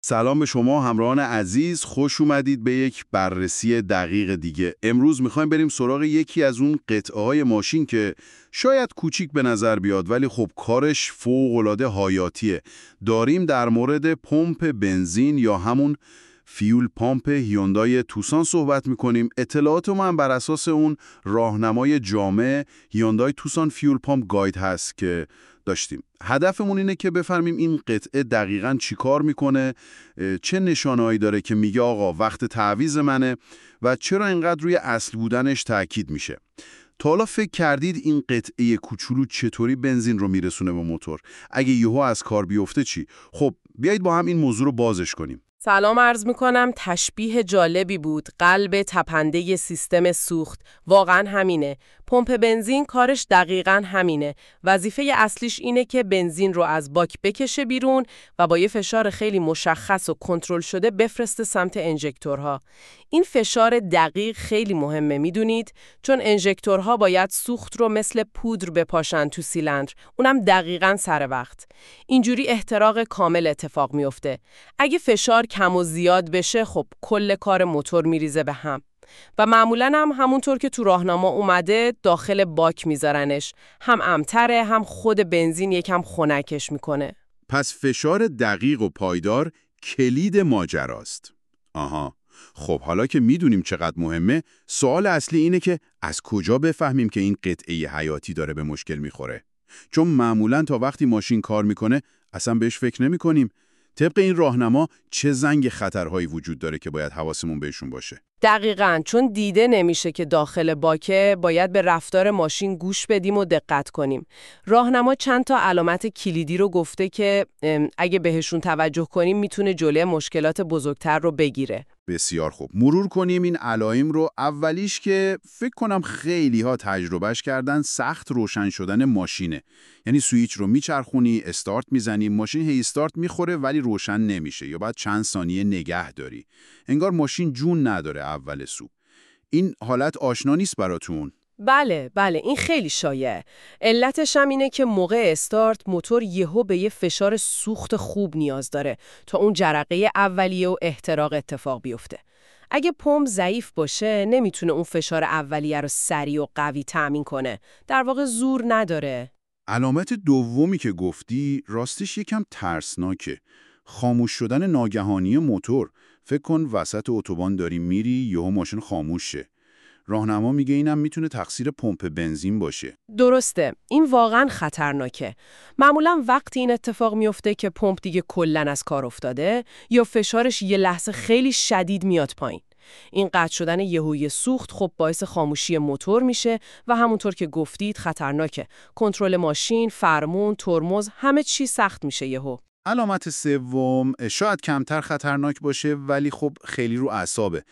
سلام به شما همراهان عزیز، خوش اومدید به یک بررسی دقیق دیگه. امروز میخوایم بریم سراغ یکی از اون قطعه‌های ماشین که شاید کوچیک به نظر بیاد ولی خب کارش فوق‌العاده حیاتیه. داریم در مورد پمپ بنزین یا همون فیول پامپ هیوندای توسان صحبت میکنیم. اطلاعات من بر اساس اون راهنمای جامع هیوندای توسان فیول پامپ گاید هست که داشتیم. هدفمون اینه که بفهمیم این قطعه دقیقاً چی کار میکنه، چه نشانه‌ای داره که میگه آقا وقت تعویض منه و چرا اینقدر روی اصل بودنش تاکید میشه. تا حالا فکر کردید این قطعه کوچولو چطوری بنزین رو میرسونه به موتور؟ اگه یهو از کار بیفته چی؟ خب بیایید با هم این موضوع رو بازش کنیم. سلام عرض میکنم. تشبیه جالبی بود. قلب تپنده سیستم سوخت. واقعا همینه. پمپ بنزین کارش دقیقاً همینه. وظیفه اصلیش اینه که بنزین رو از باک بکشه بیرون و با یه فشار خیلی مشخص و کنترل شده بفرسته سمت انژکتورها. این فشار دقیق خیلی مهمه، میدونید؟ چون انژکتورها باید سوخت رو مثل پودر بپاشن تو سیلندر، اونم دقیقاً سر وقت. اینجوری احتراق کامل اتفاق میفته. اگه فشار کم و زیاد بشه خب کل کار موتور میریزه به هم. و معمولاً هم همونطور که تو راهنما اومده داخل باک میذارنش. هم امتره هم خود بنزین یکم خنکش میکنه. پس فشار دقیق و پایدار کلید ماجراست. آها. خب حالا که میدونیم چقدر مهمه، سوال اصلی اینه که از کجا بفهمیم که این قطعه حیاتی داره به مشکل میخوره؟ چون معمولاً تا وقتی ماشین کار میکنه اصلا بهش فکر نمیکنیم. طبق این راهنما چه زنگ خطرهایی وجود داره که باید حواسمون بهشون باشه؟ دقیقاً، چون دیده نمیشه که داخل باکه، باید به رفتار ماشین گوش بدیم و دقت کنیم. راهنما چند تا علامت کلیدی رو گفته که اگه بهشون توجه کنیم میتونه جلوی مشکلات بزرگتر رو بگیره. بسیار خوب. مرور کنیم این علائم رو. اولیش که فکر کنم خیلی ها تجربهش کردن، سخت روشن شدن ماشینه. یعنی سوئیچ رو میچرخونی، استارت میزنی، ماشین هی استارت میخوره ولی روشن نمیشه یا بعد چند ثانیه نگه داری. انگار ماشین جون نداره اول سو. این حالت آشنا نیست براتون؟ بله، این خیلی شایعه. علتش هم اینه که موقع استارت موتور یهو به یه فشار سوخت خوب نیاز داره تا اون جرقه اولیه و احتراق اتفاق بیفته. اگه پمپ ضعیف باشه نمیتونه اون فشار اولیه رو سریع و قوی تأمین کنه. در واقع زور نداره. علامت دومی که گفتی راستش یکم ترسناکه. خاموش شدن ناگهانی موتور. فکر کن وسط اتوبان داری میری یهو ماشین خاموش شه. راهنما میگه اینم میتونه تقصیر پمپ بنزین باشه. درسته، این واقعا خطرناکه. معمولا وقتی این اتفاق میفته که پمپ دیگه کلن از کار افتاده یا فشارش یه لحظه خیلی شدید میاد پایین. این قطع شدن یهویی سوخت خب باعث خاموشی موتور میشه و همونطور که گفتید خطرناکه. کنترل ماشین، فرمون، ترمز، همه چی سخت میشه یهو. علامت سوم شاید کمتر خطرناک باشه ولی خب خیلی رو اعصابه.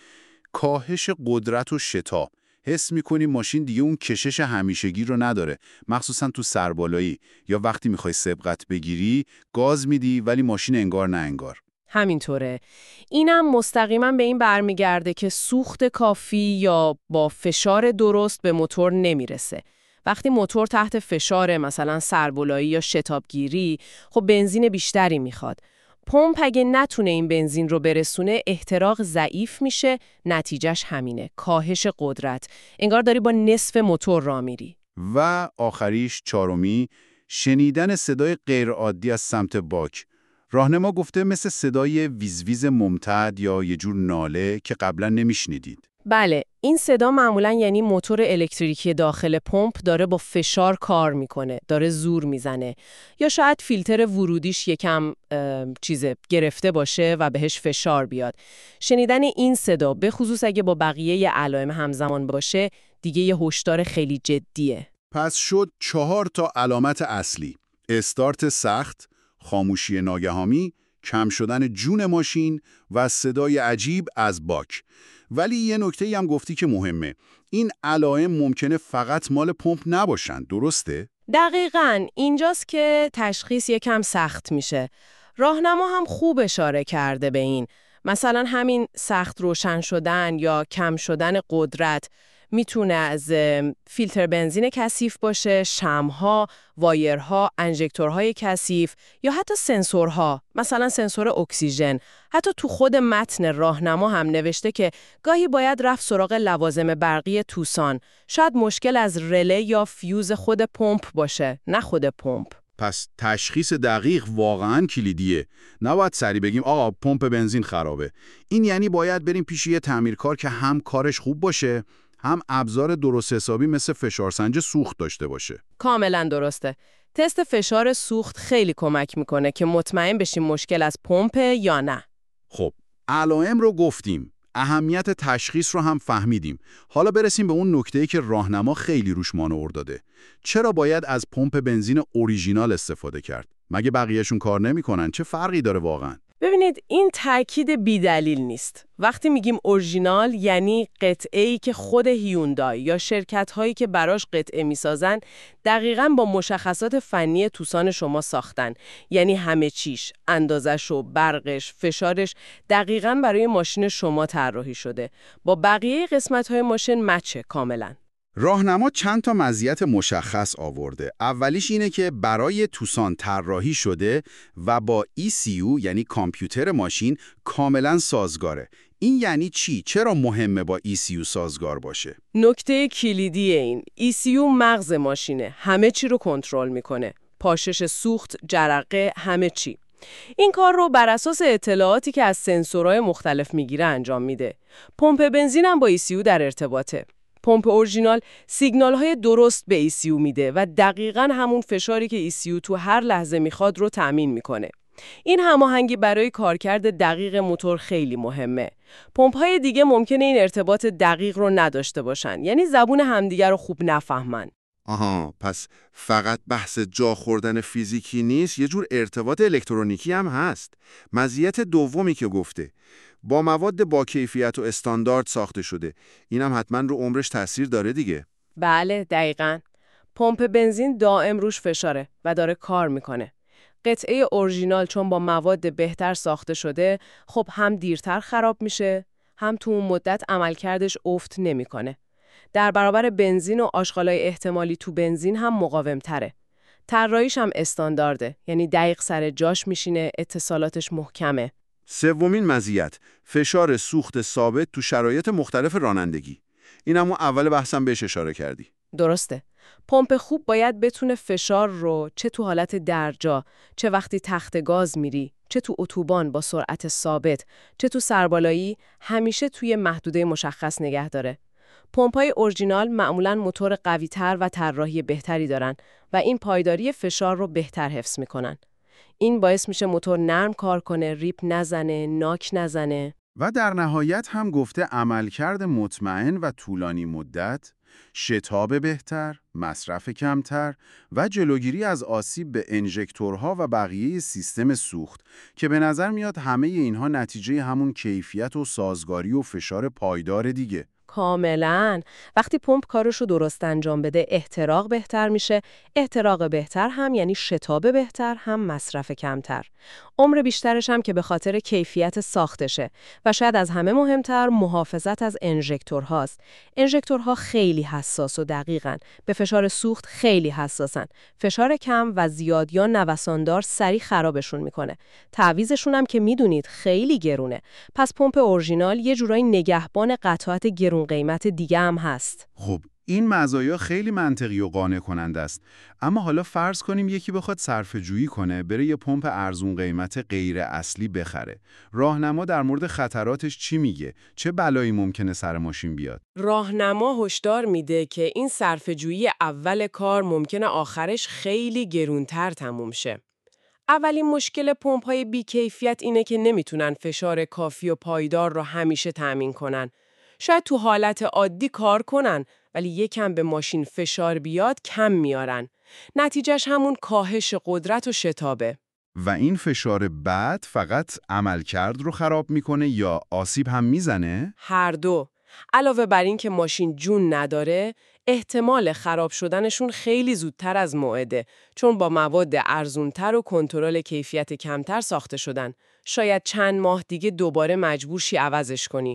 کاهش قدرت و شتاب. حس می‌کنی ماشین دیگه اون کشش همیشگی رو نداره، مخصوصا تو سربالایی یا وقتی می‌خوای سبقت بگیری، گاز میدی ولی ماشین انگار نه انگار. همینطوره. اینم مستقیما به این برمیگرده که سوخت کافی یا با فشار درست به موتور نمیرسه. وقتی موتور تحت فشار مثلا سربالایی یا شتابگیری، خب بنزین بیشتری میخواد. پمپ اگه نتونه این بنزین رو برسونه احتراق ضعیف میشه، نتیجهش همینه، کاهش قدرت. انگار داری با نصف موتور راه میری. و آخریش چهارمی، شنیدن صدای غیرعادی از سمت باک. راهنما گفته مثل صدای ویزویز ممتد یا یه جور ناله که قبلا نمیشنیدید. بله، این صدا معمولاً یعنی موتور الکتریکی داخل پمپ داره با فشار کار میکنه، داره زور میزنه. یا شاید فیلتر ورودیش یکم گرفته باشه و بهش فشار بیاد. شنیدن این صدا، به خصوص اگه با بقیه علائم همزمان باشه، دیگه یه هشدار خیلی جدیه. پس شد 4 تا علامت اصلی: استارت سخت، خاموشی ناگهانی، کم شدن جون ماشین و صدای عجیب از باک. ولی یه نکته‌ای هم گفتی که مهمه. این علائم ممکنه فقط مال پمپ نباشن، درسته؟ دقیقاً، اینجاست که تشخیص یکم سخت میشه. راهنما هم خوب اشاره کرده به این. مثلا همین سخت روشن شدن یا کم شدن قدرت میتونه از فیلتر بنزین کثیف باشه، شمع‌ها، وایرها، انژکتورهای کثیف یا حتی سنسورها، مثلا سنسور اکسیژن. حتی تو خود متن راهنما هم نوشته که گاهی باید رفت سراغ لوازم برقی توسان. شاید مشکل از رله یا فیوز خود پمپ باشه، نه خود پمپ. پس تشخیص دقیق واقعاً کلیدیه. نباید سریع بگیم آقا پمپ بنزین خرابه. این یعنی باید بریم پیش یه تعمیرکار که هم کارش خوب باشه، هم ابزار درست حسابی مثل فشارسنج سوخت داشته باشه. کاملا درسته. تست فشار سوخت خیلی کمک میکنه که مطمئن بشیم مشکل از پمپ یا نه. خب، علائم رو گفتیم. اهمیت تشخیص رو هم فهمیدیم. حالا برسیم به اون نکته‌ای که راهنما خیلی روش مانور داده. چرا باید از پمپ بنزین اوریژینال استفاده کرد؟ مگه بقیه‌شون کار نمی‌کنن؟ چه فرقی داره واقعاً؟ ببینید این تأکید بی‌دلیل نیست. وقتی میگیم اورژینال یعنی قطعه‌ای که خود هیوندای یا شرکت‌هایی که براش قطعه میسازن دقیقاً با مشخصات فنی توسان شما ساختن. یعنی همه چیش، اندازش و برقش، فشارش دقیقاً برای ماشین شما طراحی شده. با بقیه قسمت‌های ماشین مچه کاملاً. راهنما چند تا مزیت مشخص آورده. اولیش اینه که برای توسان طراحی شده و با ECU یعنی کامپیوتر ماشین کاملا سازگاره. این یعنی چی؟ چرا مهمه با ECU سازگار باشه؟ نکته کلیدی این ECU مغز ماشینه. همه چی رو کنترل میکنه. پاشش سوخت، جرقه، همه چی. این کار رو بر اساس اطلاعاتی که از سنسورهای مختلف میگیره انجام میده. پمپ بنزین هم با ECU در ارتباطه. پمپ اورژینال سیگنال‌های درست به ECU میده و دقیقاً همون فشاری که ECU تو هر لحظه میخواد رو تأمین میکنه. این هماهنگی برای کارکرد دقیق موتور خیلی مهمه. پمپ‌های دیگه ممکنه این ارتباط دقیق رو نداشته باشن، یعنی زبون همدیگر رو خوب نفهمن. آها، پس فقط بحث جا خوردن فیزیکی نیست، یه جور ارتباط الکترونیکی هم هست. مزیت دومی که گفته، با مواد با کیفیت و استاندارد ساخته شده، اینم حتما رو عمرش تاثیر داره دیگه. بله، دقیقاً. پمپ بنزین دائم روش فشاره و داره کار میکنه. قطعه اورژینال چون با مواد بهتر ساخته شده، خب هم دیرتر خراب میشه، هم تو اون مدت عملکردش افت نمیکنه. در برابر بنزین و آشغالای احتمالی تو بنزین هم مقاوم‌تره. طراحیش هم استاندارده، یعنی دقیق سر جاش میشینه، اتصالاتش محکمه. سومین مزیت، فشار سوخت ثابت تو شرایط مختلف رانندگی. این همون اول بحثم بهش اشاره کردی. درسته. پمپ خوب باید بتونه فشار رو چه تو حالت درجا، چه وقتی تخت گاز میری، چه تو اتوبان با سرعت ثابت، چه تو سربالایی، همیشه توی محدوده مشخص نگه داره. پمپ‌های اورژینال معمولاً موتور قوی‌تر و طراحی بهتری دارن و این پایداری فشار رو بهتر حفظ میکنن. این باعث میشه موتور نرم کار کنه، ریپ نزنه، ناک نزنه. و در نهایت هم گفته عملکرد مطمئن و طولانی مدت، شتاب بهتر، مصرف کمتر و جلوگیری از آسیب به انژکتورها و بقیه سیستم سوخت که به نظر میاد همه اینها نتیجه همون کیفیت و سازگاری و فشار پایدار دیگه. کاملاً. وقتی پمپ کارشو درست انجام بده احتراق بهتر میشه. احتراق بهتر هم یعنی شتاب بهتر، هم مصرف کمتر. عمر بیشترش هم که به خاطر کیفیت ساختشه و شاید از همه مهمتر محافظت از انژکتورهاست. انژکتورها خیلی حساس و دقیقاً. به فشار سوخت خیلی حساسن. فشار کم و زیاد یا نوساندار سریع خرابشون میکنه. تعویضشون هم که میدونید خیلی گرونه. پس پمپ اورژینال یه جورایی نگهبان قطعات گرون قیمت دیگه هم هست. خب این مزایا خیلی منطقی و قانع کننده است. اما حالا فرض کنیم یکی بخواد صرفه‌جویی کنه، بره یه پمپ ارزون قیمت غیر اصلی بخره. راهنما در مورد خطراتش چی میگه؟ چه بلایی ممکنه سر ماشین بیاد؟ راهنما هشدار میده که این صرفه‌جویی اول کار ممکنه آخرش خیلی گرونتر تموم شه. اولین مشکل پمپ‌های بی‌کیفیت اینه که نمیتونن فشار کافی و پایدار رو همیشه تأمین کنن. شاید تو حالت عادی کار کنن ولی یکم به ماشین فشار بیاد کم میارن. نتیجهش همون کاهش قدرت و شتابه. و این فشار بد فقط عملکرد رو خراب میکنه یا آسیب هم میزنه؟ هر دو. علاوه بر این که ماشین جون نداره، احتمال خراب شدنشون خیلی زودتر از موعده، چون با مواد ارزونتر و کنترل کیفیت کمتر ساخته شدن. شاید چند ماه دیگه دوباره مجبور شی عوضش کنی.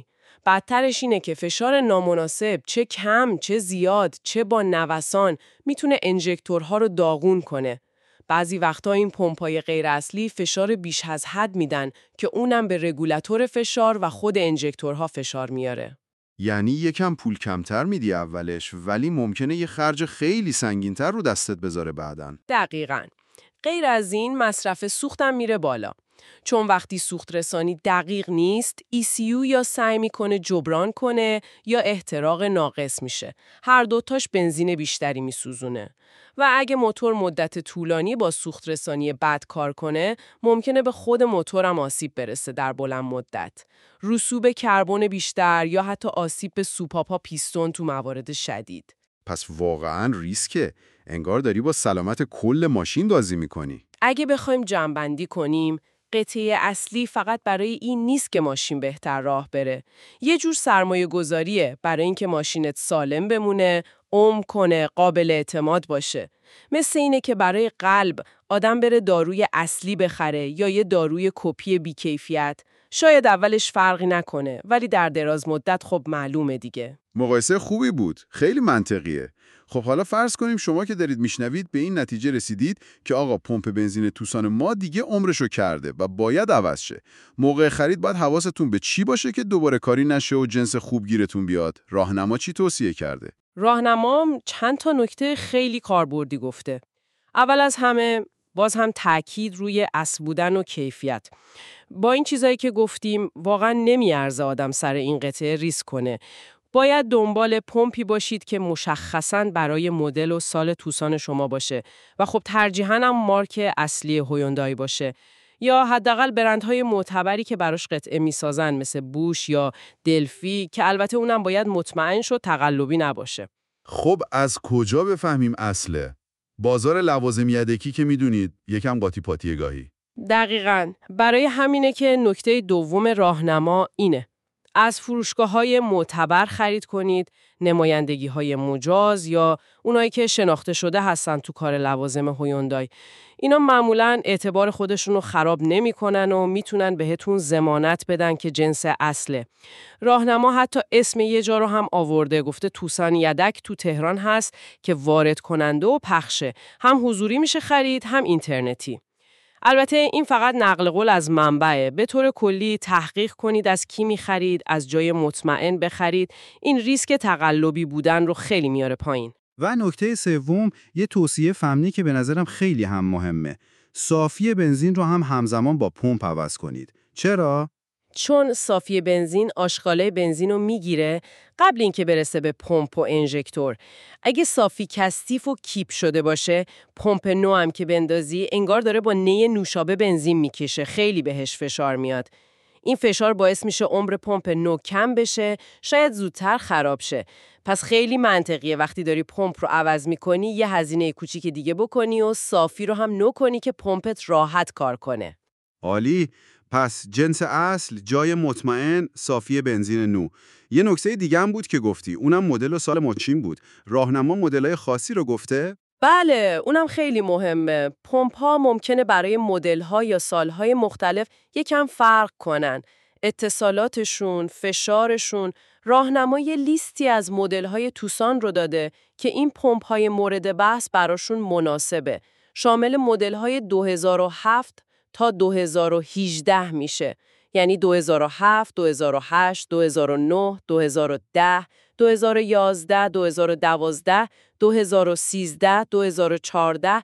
بدترش اینه که فشار نامناسب چه کم، چه زیاد، چه با نوسان میتونه انژکتورها رو داغون کنه. بعضی وقتا این پمپای غیر اصلی فشار بیش از حد میدن که اونم به رگولاتور فشار و خود انژکتورها فشار میاره. یعنی یکم پول کمتر میدی اولش، ولی ممکنه یه خرج خیلی سنگین‌تر رو دستت بذاره بعدن. دقیقاً. غیر از این مصرف سوختم میره بالا. چون وقتی سوخت رسانی دقیق نیست، ECU یا سعی میکنه جبران کنه یا احتراق ناقص میشه. هر دوتاش بنزین بیشتری میسوزونه. و اگه موتور مدت طولانی با سوخت رسانی بد کار کنه، ممکنه به خود موتورم آسیب برسه در بلند مدت. رسوب کربن بیشتر یا حتی آسیب به سوپاپا پیستون تو موارد شدید. پس واقعاً ریسکه. انگار داری با سلامت کل ماشین بازی میکنی. اگه بخوایم جمع‌بندی کنیم، قطعه اصلی فقط برای این نیست که ماشین بهتر راه بره. یه جور سرمایه گذاریه برای اینکه ماشینت سالم بمونه، عمر کنه، قابل اعتماد باشه. مثل اینه که برای قلب آدم بره داروی اصلی بخره یا یه داروی کپی بیکیفیت. شاید اولش فرقی نکنه، ولی در دراز مدت خب معلومه دیگه. مقایسه خوبی بود. خیلی منطقیه. خب حالا فرض کنیم شما که دارید میشنوید به این نتیجه رسیدید که آقا پمپ بنزین توسان ما دیگه عمرشو کرده و باید عوض شه. موقع خرید باید حواستون به چی باشه که دوباره کاری نشه و جنس خوب گیرتون بیاد. راهنما چی توصیه کرده؟ راهنمام چند تا نکته خیلی کاربردی گفته. اول از همه باز هم تأکید روی اصل بودن و کیفیت. با این چیزایی که گفتیم واقعا نمیارزه آدم سر این قطعه ریسک کنه. باید دنبال پمپی باشید که مشخصاً برای مدل و سال توسان شما باشه و خب ترجیحاً هم مارک اصلی هیوندای باشه یا حداقل برندهای معتبری که براش قطعه میسازن مثل بوش یا دلفی که البته اونم باید مطمئن شد تقلبی نباشه. خب از کجا بفهمیم اصله؟ بازار لوازم یدکی که میدونید یکم قاطی پاتیه گاهی. دقیقاً. برای همینه که نکته دوم راهنما اینه. از فروشگاه‌های معتبر خرید کنید، نمایندگی‌های مجاز یا اونایی که شناخته شده هستن تو کار لوازم هیوندای. اینا معمولاً اعتبار خودشون رو خراب نمی‌کنن و میتونن بهتون ضمانت بدن که جنس اصله. راهنما حتی اسم یه جا رو هم آورده، گفته توسان یدک تو تهران هست که وارد کننده و پخشه. هم حضوری میشه خرید، هم اینترنتی. البته این فقط نقل قول از منبعه. به طور کلی تحقیق کنید از کی می‌خرید، از جای مطمئن بخرید. این ریسک تقلبی بودن رو خیلی میاره پایین. و نکته سوم، یه توصیه فنی که به نظرم خیلی هم مهمه. صافی بنزین رو هم همزمان با پمپ عوض کنید. چرا؟ چون صافی بنزین آشغاله بنزین رو میگیره قبل اینکه برسه به پمپ و انژکتور. اگه صافی کثیف و کیپ شده باشه، پمپ نو هم که بندازی انگار داره با نی نوشابه بنزین میکشه، خیلی بهش فشار میاد. این فشار باعث میشه عمر پمپ نو کم بشه، شاید زودتر خراب شه. پس خیلی منطقیه وقتی داری پمپ رو عوض میکنی یه هزینه کوچیک دیگه بکنی و صافی رو هم نو کنی که پمپت راحت کار کنه. عالی. پس جنس اصل، جای مطمئن، صافی بنزین نو. یه نکته دیگه هم بود که گفتی، اونم مدل و سال ماشین بود. راهنما مدل‌های خاصی رو گفته؟ بله، اونم خیلی مهمه. پمپ‌ها ممکنه برای مدل‌ها یا سال‌های مختلف یکم فرق کنن. اتصالاتشون، فشارشون، راهنما یه لیستی از مدل‌های توسان رو داده که این پمپ‌های مورد بحث براشون مناسبه. شامل مدل‌های 2007 تا 2018 میشه. یعنی 2007، 2008، 2009، 2010، 2011، 2012، 2013، 2014،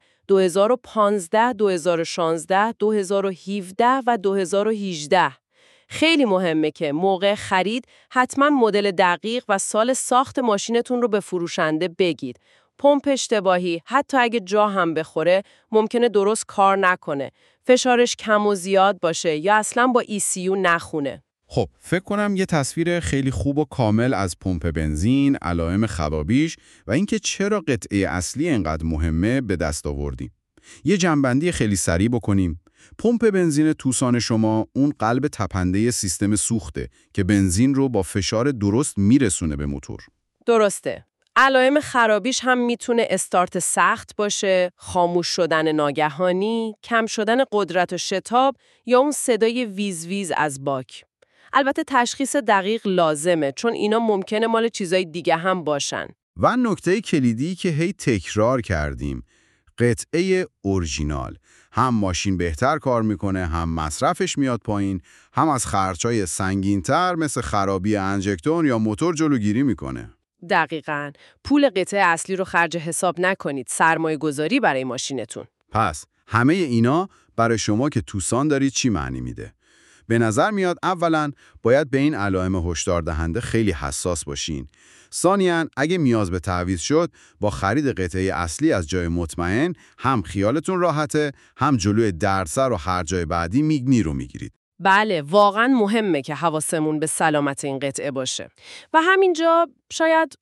2015، 2016، 2017 و 2018. خیلی مهمه که موقع خرید حتما مدل دقیق و سال ساخت ماشینتون رو به فروشنده بگید. پمپ اشتباهی حتی اگه جا هم بخوره ممکنه درست کار نکنه. فشارش کم و زیاد باشه یا اصلا با ECU نخونه. خب فکر کنم یه تصویر خیلی خوب و کامل از پمپ بنزین، علائم خرابیش و اینکه چرا قطعه اصلی اینقدر مهمه به دست آوردیم. یه جنبندی خیلی سریع بکنیم. پمپ بنزین توسان شما اون قلب تپنده سیستم سوخته که بنزین رو با فشار درست میرسونه به موتور. درسته. علائم خرابیش هم میتونه استارت سخت باشه، خاموش شدن ناگهانی، کم شدن قدرت و شتاب یا اون صدای ویز ویز از باک. البته تشخیص دقیق لازمه چون اینا ممکنه مال چیزای دیگه هم باشن. و نکته کلیدی که هی تکرار کردیم، قطعه اورجینال. هم ماشین بهتر کار میکنه، هم مصرفش میاد پایین، هم از خرچای سنگین‌تر مثل خرابی انجکتور یا موتور جلوگیری میکنه. دقیقاً. پول قطعه اصلی رو خرج حساب نکنید، سرمایه گذاری برای ماشینتون. پس همه اینا برای شما که توسان دارید چی معنی میده؟ به نظر میاد اولاً باید به این علائم هشدار دهنده خیلی حساس باشین. ثانیاً اگه نیاز به تعویض شد، با خرید قطعه اصلی از جای مطمئن هم خیالتون راحته، هم جلوی دردسر و هر جای بعدی میگنی رو میگیرید. بله، واقعاً مهمه که حواسمون به سلامت این قطعه باشه. و همینجا شاید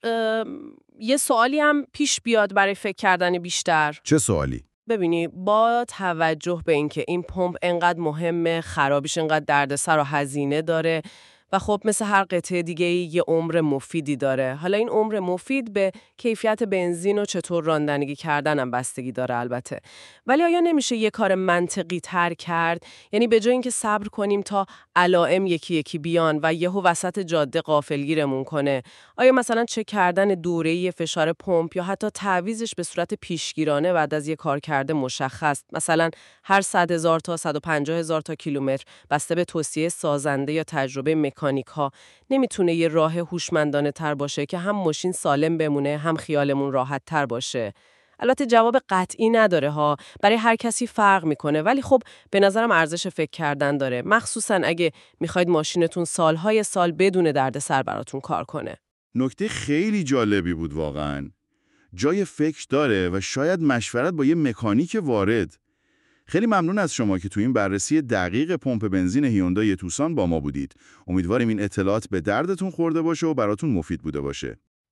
یه سوالی هم پیش بیاد برای فکر کردن بیشتر. چه سوالی؟ ببینی، با توجه به اینکه این پمپ انقدر مهمه، خرابیش انقدر دردسر و هزینه داره و خب مثل هر قطعه دیگه یه عمر مفیدی داره. حالا این عمر مفید به کیفیت بنزین و چطور راندنگی کردن هم بستگی داره البته. ولی آیا نمیشه یه کار منطقی تر کرد؟ یعنی به جای اینکه صبر کنیم تا علائم یکی یکی بیان و یهو وسط جاده غافلگیرمون کنه، آیا مثلا چک کردن دوره‌ای فشار پمپ یا حتی تعویضش به صورت پیشگیرانه بعد از یه کار کرده مشخص، مثلا هر 100,000 تا 150,000 تا کیلومتر بسته به توصیه سازنده یا تجربه مکانیک‌ها، نمیتونه یه راه هوشمندانه تر باشه که هم ماشین سالم بمونه هم خیالمون راحت تر باشه؟ البته جواب قطعی نداره ها، برای هر کسی فرق میکنه، ولی خب به نظرم ارزش فکر کردن داره، مخصوصا اگه میخواید ماشینتون سالهای سال بدون دردسر براتون کار کنه. نکته خیلی جالبی بود واقعاً. جای فکر داره و شاید مشورت با یه مکانیک وارد. خیلی ممنون از شما که تو این بررسی دقیق پمپ بنزین هیوندای توسان با ما بودید. امیدواریم این اطلاعات به دردتون خورده باشه و براتون مفید بوده باشه.